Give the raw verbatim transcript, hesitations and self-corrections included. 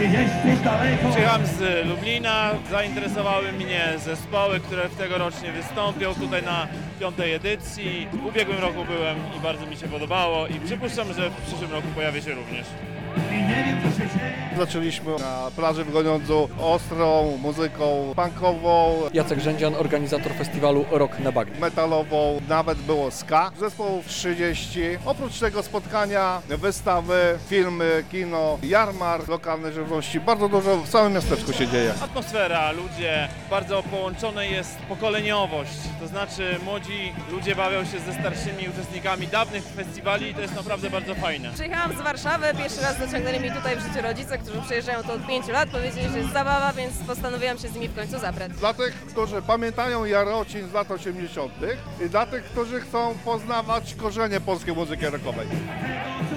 Przyjechałem z Lublina, zainteresowały mnie zespoły, które tegorocznie wystąpią tutaj na piątej edycji. W ubiegłym roku byłem i bardzo mi się podobało i przypuszczam, że w przyszłym roku pojawię się również. Zaczęliśmy na plaży w Goniądzu ostrą muzyką punkową, Jacek Rzędzian, organizator festiwalu Rock na Bagnie. metalową, nawet było ska. Zespołów trzydzieści. Oprócz tego spotkania, wystawy, filmy, kino, jarmark, lokalne żywności. Bardzo dużo w całym miasteczku się dzieje. Atmosfera, ludzie, bardzo połączone jest pokoleniowość, to znaczy młodzi ludzie bawią się ze starszymi uczestnikami dawnych festiwali i to jest naprawdę bardzo fajne. Przyjechałam z Warszawy, pierwszy raz zaciągnęli mnie tutaj w życiu rodzice, którzy przyjeżdżają tu od pięciu lat, powiedzieli, że jest zabawa, więc postanowiłam się z nimi w końcu zabrać. Dla tych, którzy pamiętają Jarocin z lat osiemdziesiątych i dla tych, którzy chcą poznawać korzenie polskiej muzyki rockowej.